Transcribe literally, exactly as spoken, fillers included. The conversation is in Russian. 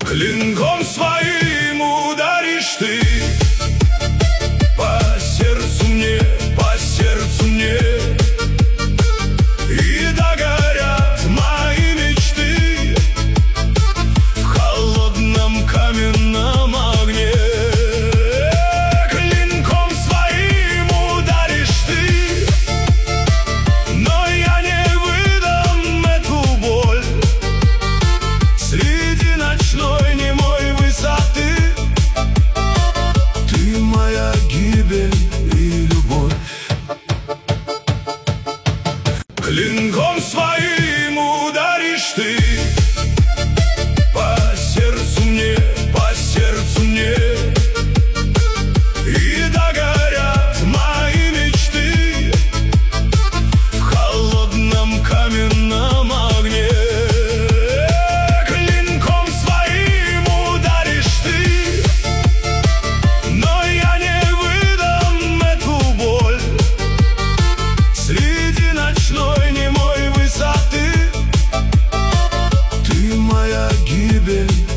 Клинком своим ударишь ты по сердцу мне, по сердцу мне, и догорят мои мечты в холодном каменном огне. Клинком своим ударишь ты, но я не выдам эту боль среди ночной немой высоты. Ты моя гибель и любовь. Клинком своим ударишь ты по сердцу мне, по сердцу мне, и догорят мои мечты в холодном каменном огне. Клинком своим ударишь ты, но я не выдам эту боль среди ночной немой высоты. Ты моя гибель